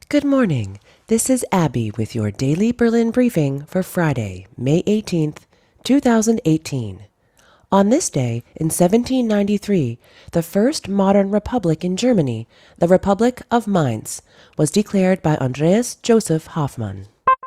Good morning. This is Abby with your daily Berlin briefing for Friday, May 18th, 2018. On this day, in 1793, the first modern republic in Germany, the Republic of Mainz, was declared by Andreas Joseph Hoffmann.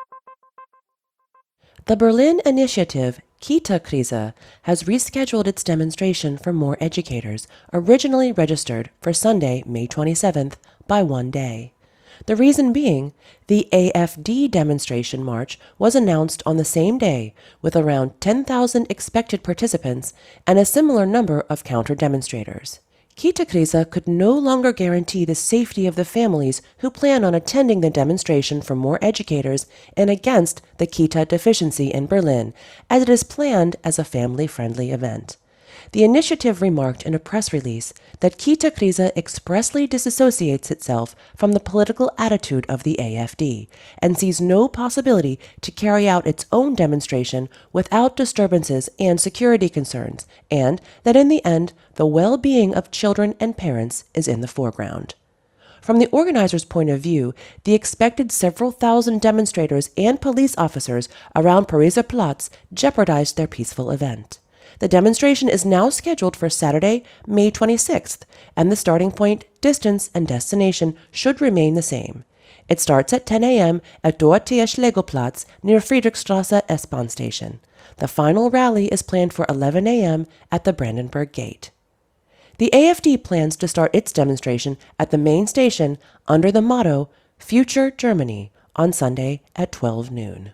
The Berlin initiative Kita-Krise has rescheduled its demonstration for more educators, originally registered for Sunday, May 27th, by one day. The reason being, the AfD demonstration march was announced on the same day with around 10,000 expected participants and a similar number of counter-demonstrators. Kita-Krise could no longer guarantee the safety of the families who plan on attending the demonstration for more educators and against the Kita deficiency in Berlin, as it is planned as a family-friendly event. The initiative remarked in a press release that Kita-Krise expressly disassociates itself from the political attitude of the AfD and sees no possibility to carry out its own demonstration without disturbances and security concerns, and that in the end, the well-being of children and parents is in the foreground. From the organizers' point of view, the expected several thousand demonstrators and police officers around Pariser Platz jeopardized their peaceful event. The demonstration is now scheduled for Saturday, May 26th, and the starting point, distance, and destination should remain the same. It starts at 10 a.m. at Dorothea Schlegelplatz near Friedrichstrasse S-Bahn station. The final rally is planned for 11 a.m. at the Brandenburg Gate. The AfD plans to start its demonstration at the main station under the motto, Future Germany, on Sunday at 12 noon.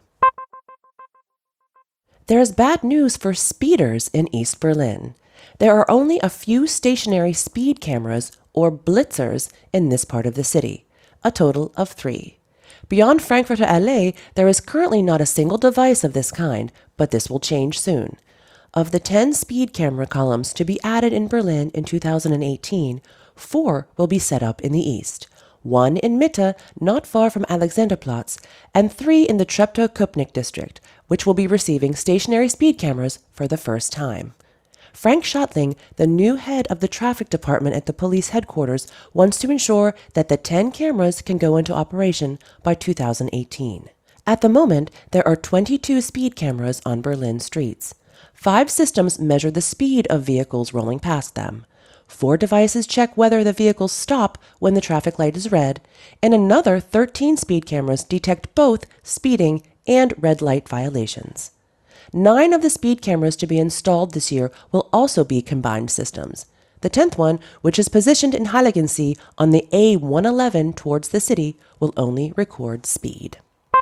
There is bad news for speeders in East Berlin. There are only a few stationary speed cameras, or blitzers, in this part of the city, a total of 3. Beyond Frankfurter Allee, there is currently not a single device of this kind, but this will change soon. Of the 10 speed camera columns to be added in Berlin in 2018, 4 will be set up in the east, 1 in Mitte, not far from Alexanderplatz, and 3 in the Treptow-Köpenick district, which will be receiving stationary speed cameras for the first time. Frank Schottling, the new head of the traffic department at the police headquarters, wants to ensure that the 10 cameras can go into operation by 2018. At the moment, there are 22 speed cameras on Berlin streets. 5 systems measure the speed of vehicles rolling past them. 4 devices check whether the vehicles stop when the traffic light is red, and another 13 speed cameras detect both speeding and red light violations. 9 of the speed cameras to be installed this year will also be combined systems. The 10th one, which is positioned in Heiligendamm on the A111 towards the city, will only record speed.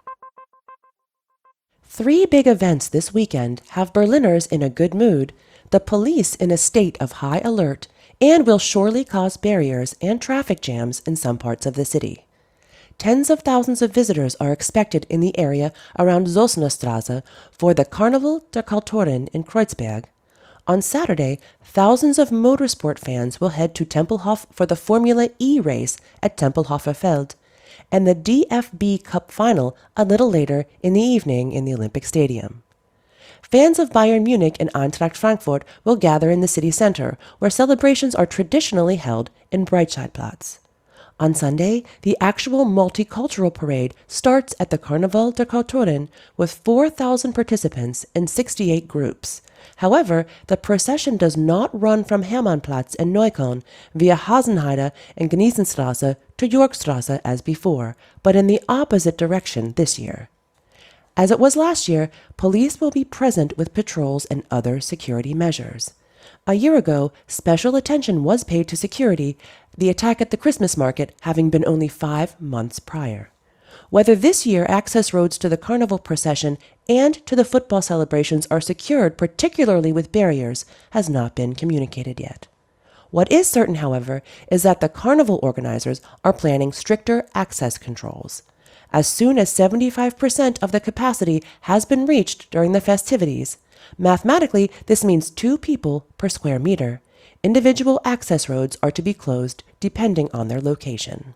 3 big events this weekend have Berliners in a good mood, the police in a state of high alert, and will surely cause barriers and traffic jams in some parts of the city. Tens of thousands of visitors are expected in the area around Zosnerstrasse for the Carnaval der Kulturen in Kreuzberg. On Saturday, thousands of motorsport fans will head to Tempelhof for the Formula E race at Tempelhofer Feld, and the DFB Cup final a little later in the evening in the Olympic Stadium. Fans of Bayern Munich and Eintracht Frankfurt will gather in the city center, where celebrations are traditionally held in Breitscheidplatz. On Sunday, the actual multicultural parade starts at the Carnaval der Kulturen with 4,000 participants in 68 groups. However, the procession does not run from Hermannplatz and Neukölln via Hasenheide and Geniesenstrasse to Yorkstrasse as before, but in the opposite direction this year. As it was last year, police will be present with patrols and other security measures. A year ago, special attention was paid to security, the attack at the Christmas market having been only 5 months prior. Whether this year access roads to the carnival procession and to the football celebrations are secured, particularly with barriers, has not been communicated yet. What is certain, however, is that the carnival organizers are planning stricter access controls. As soon as 75% of the capacity has been reached during the festivities, mathematically, this means 2 people per square meter. Individual access roads are to be closed depending on their location.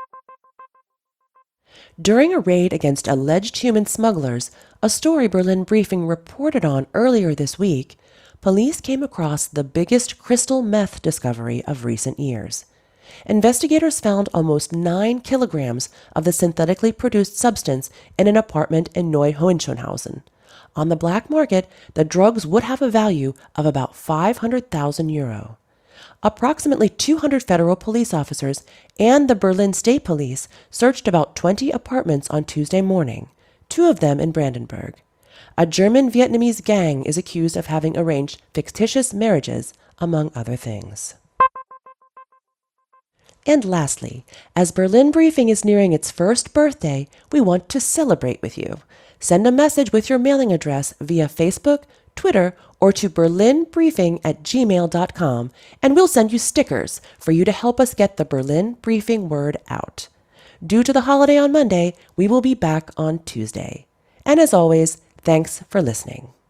During a raid against alleged human smugglers, a story Berlin Briefing reported on earlier this week, police came across the biggest crystal meth discovery of recent years. Investigators found almost 9 kilograms of the synthetically produced substance in an apartment in Neu-Hohenschönhausen. On the black market, the drugs would have a value of about 500,000 euro. Approximately 200 federal police officers and the Berlin State Police searched about 20 apartments on Tuesday morning, 2 of them in Brandenburg. A German-Vietnamese gang is accused of having arranged fictitious marriages, among other things. And lastly, as Berlin Briefing is nearing its first birthday, we want to celebrate with you. Send a message with your mailing address via Facebook, Twitter, or to berlinbriefing@gmail.com, and we'll send you stickers for you to help us get the Berlin Briefing word out. Due to the holiday on Monday, we will be back on Tuesday. And as always, thanks for listening.